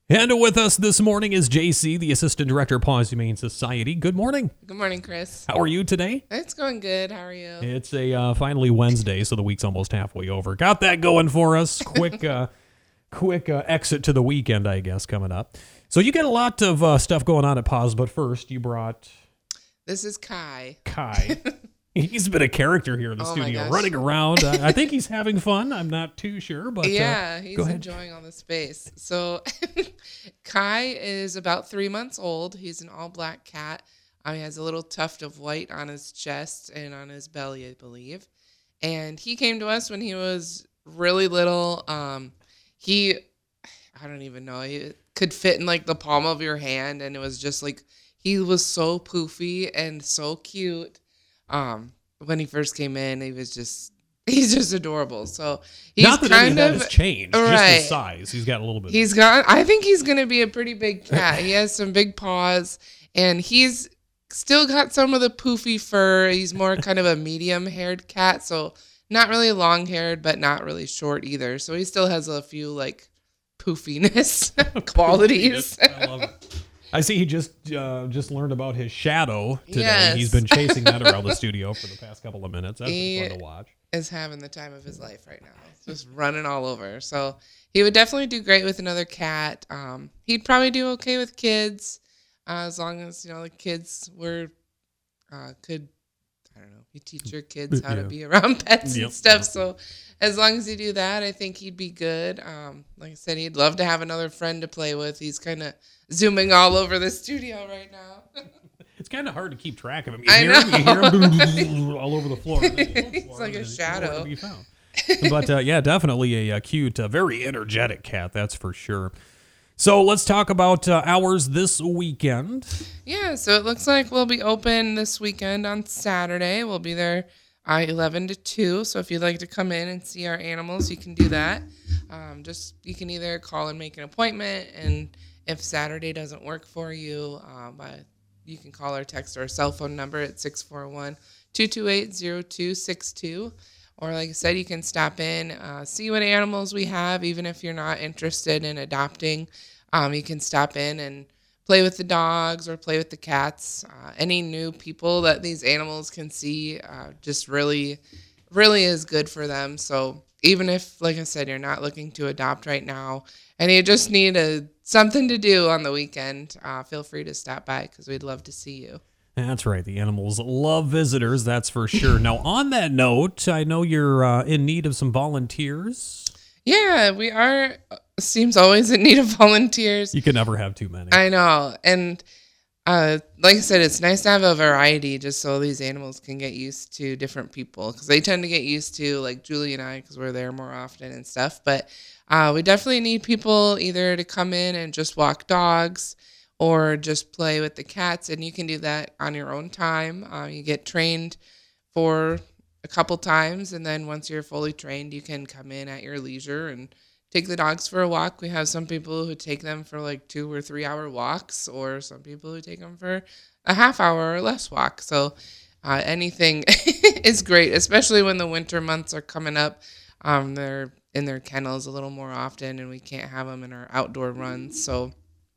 And with us this morning is JC, the Assistant Director of Paws Humane Society. Good morning. Good morning, Chris. How are you today? It's going good. How are you? It's a finally Wednesday, so the week's almost halfway over. Got that going for us. Quick exit to the weekend, I guess, coming up. So you get a lot of stuff going on at Paws, but first you brought... This is Kai. He's been a character here in the Oh my studio, gosh. running around. I think he's having fun. I'm not too sure, but Yeah, go he's ahead. enjoying all the space. So Kai is about 3 months old. He's an all-black cat. He has a little tuft of white on his chest and on his belly, I believe. And he came to us when he was really little. I don't even know. He could fit in like the palm of your hand, and it was just like he was so poofy and so cute. When he first came in, he's just adorable. So he's not that any of kind that of has changed, just right. his size. He's got a little bit. I think he's going to be a pretty big cat. He has some big paws, and he's still got some of the poofy fur. He's more kind of a medium-haired cat, so not really long-haired, but not really short either. So he still has a few like poofiness qualities. I love it. I see he just learned about his shadow today. Yes. He's been chasing that around the studio for the past couple of minutes. That's been fun to watch. Is having the time of his life right now. He's just running all over. So he would definitely do great with another cat. He'd probably do okay with kids, as long as the kids could. I don't know. You teach your kids how to be around pets and stuff. So as long as you do that, I think he'd be good. Like I said, he'd love to have another friend to play with. He's kind of zooming all over the studio right now. It's kind of hard to keep track of him. I You hear him all over the floor. He's like a shadow. Nowhere to be found. But yeah, definitely a cute, very energetic cat, that's for sure. So let's talk about hours this weekend. Yeah, so it looks like we'll be open this weekend on Saturday. We'll be there 11 to 2. So if you'd like to come in and see our animals, you can do that. You can either call and make an appointment, and if Saturday doesn't work for you, you can call or text our cell phone number at 641-228-0262. Or like I said, you can stop in, see what animals we have, even if you're not interested in adopting. You can stop in and play with the dogs or play with the cats. Any new people that these animals can see just really, really is good for them. So even if, like I said, you're not looking to adopt right now and you just need something to do on the weekend, feel free to stop by because we'd love to see you. That's right. The animals love visitors, that's for sure. Now, on that note, I know you're in need of some volunteers. Yeah, we are. Seems always in need of volunteers. You can never have too many. I know. And like I said, it's nice to have a variety just so these animals can get used to different people because they tend to get used to like Julie and I because we're there more often and stuff. But we definitely need people either to come in and just walk dogs or just play with the cats. And you can do that on your own time. You get trained for a couple times. And then once you're fully trained, you can come in at your leisure and take the dogs for a walk. We have some people who take them for like 2 or 3 hour walks, or some people who take them for a half hour or less walk. So anything is great, especially when the winter months are coming up. They're in their kennels a little more often, and we can't have them in our outdoor runs. So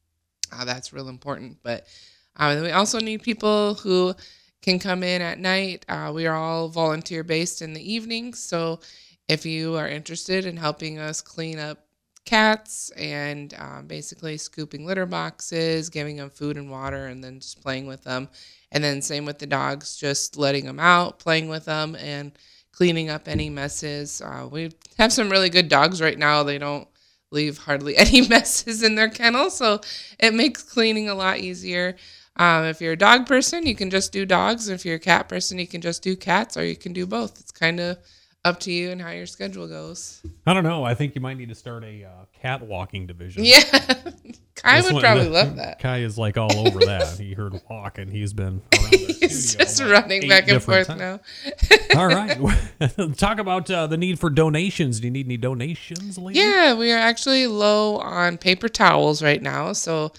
that's real important. But we also need people who can come in at night. We are all volunteer based in the evenings. So if you are interested in helping us clean up cats and basically scooping litter boxes, giving them food and water, and then just playing with them. And then same with the dogs, just letting them out, playing with them, and cleaning up any messes. We have some really good dogs right now. They don't leave hardly any messes in their kennel, so it makes cleaning a lot easier. If you're a dog person, you can just do dogs. If you're a cat person, you can just do cats, or you can do both. It's kind of up to you and how your schedule goes. I don't know. I think you might need to start a cat walking division. Yeah. Kai would probably love that. Kai is like all over that. He heard walk and he's been around the He's studio just about running 8 back and different forth times. now. All right. Talk about the need for donations. Do you need any donations, lady? Yeah, we are actually low on paper towels right now. So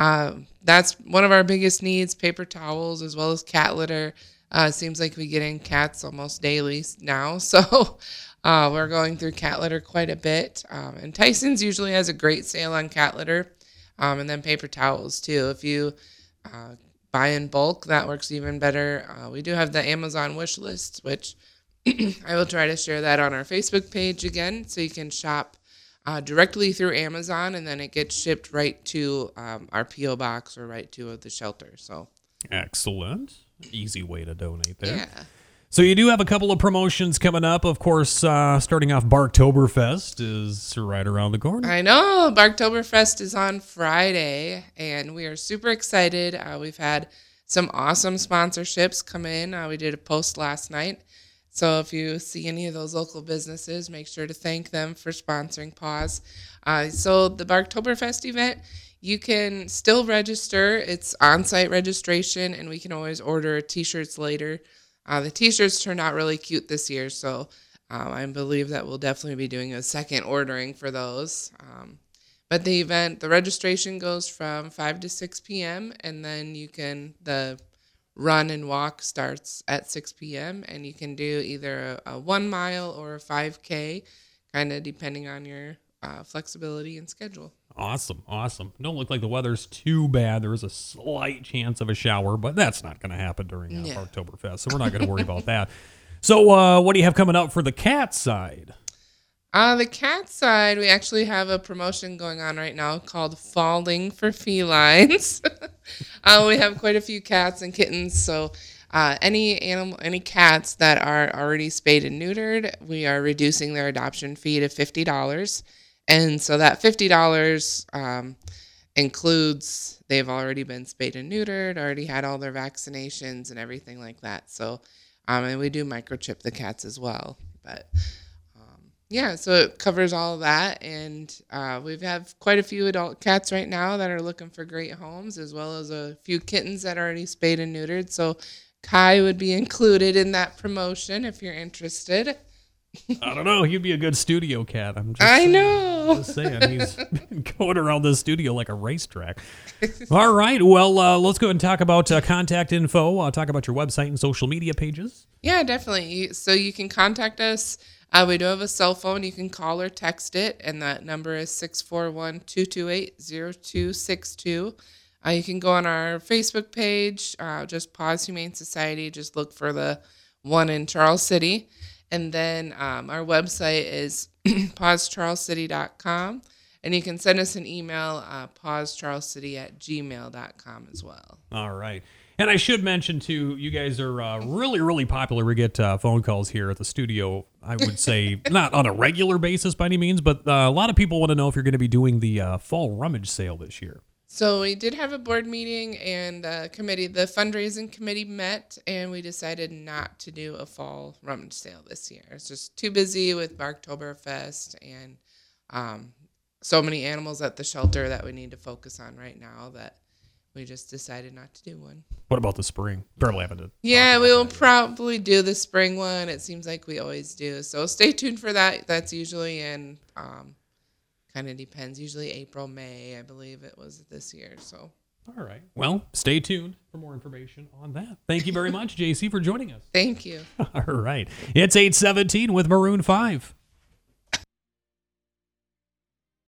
that's one of our biggest needs, paper towels as well as cat litter. It seems like we get in cats almost daily now. So we're going through cat litter quite a bit. And Tyson's usually has a great sale on cat litter. And then paper towels too. If you buy in bulk, that works even better. We do have the Amazon wish list, which I will try to share that on our Facebook page again, so you can shop directly through Amazon, and then it gets shipped right to our P.O. box or right to the shelter. So excellent. Easy way to donate there. yeah. So you do have a couple of promotions coming up. Of course, starting off, Barktoberfest is right around the corner. I know. Barktoberfest is on Friday, and we are super excited. We've had some awesome sponsorships come in. We did a post last night. So if you see any of those local businesses, make sure to thank them for sponsoring Paws. So the Barktoberfest event, you can still register. It's on-site registration, and we can always order T-shirts later. The T-shirts turned out really cute this year, so I believe that we'll definitely be doing a second ordering for those. But the event, the registration goes from 5 to 6 p.m., and then the run and walk starts at 6 p.m., and you can do either a 1 mile or a 5K, kind of depending on your flexibility and schedule. Awesome. Don't look like the weather's too bad. There is a slight chance of a shower, but that's not going to happen during Oktoberfest, so we're not going to worry about that. So what do you have coming up for the cat side? The cat side, we actually have a promotion going on right now called Falling for Felines. We have quite a few cats and kittens, so any cats that are already spayed and neutered, we are reducing their adoption fee to $50. And so that $50 includes they've already been spayed and neutered, already had all their vaccinations and everything like that. So, and we do microchip the cats as well. But yeah, so it covers all of that. And we have quite a few adult cats right now that are looking for great homes, as well as a few kittens that are already spayed and neutered. So Kai would be included in that promotion if you're interested. I don't know. He'd be a good studio cat. I know. Just saying. He's been going around the studio like a racetrack. All right. Well, let's go ahead and talk about contact info. Talk about your website and social media pages. Yeah, definitely. So you can contact us. We do have a cell phone. You can call or text it, and that number is 641-228-0262. You can go on our Facebook page, just Paws Humane Society. Just look for the one in Charles City. And then our website is pawscharlescity.com. And you can send us an email, pawscharlescity@gmail.com as well. All right. And I should mention, too, you guys are really, really popular. We get phone calls here at the studio, I would say, not on a regular basis by any means, but a lot of people want to know if you're going to be doing the fall rummage sale this year. So we did have a board meeting, and the fundraising committee met, and we decided not to do a fall rummage sale this year. It's just too busy with Barktoberfest and so many animals at the shelter that we need to focus on right now that we just decided not to do one. What about the spring? Barely having to. Yeah, we will probably do the spring one. It seems like we always do. So stay tuned for that. That's usually in... kind of depends. Usually April, May, I believe it was this year. So, all right. Well, stay tuned for more information on that. Thank you very much, JC, for joining us. Thank you. All right. It's 8:17 with Maroon 5.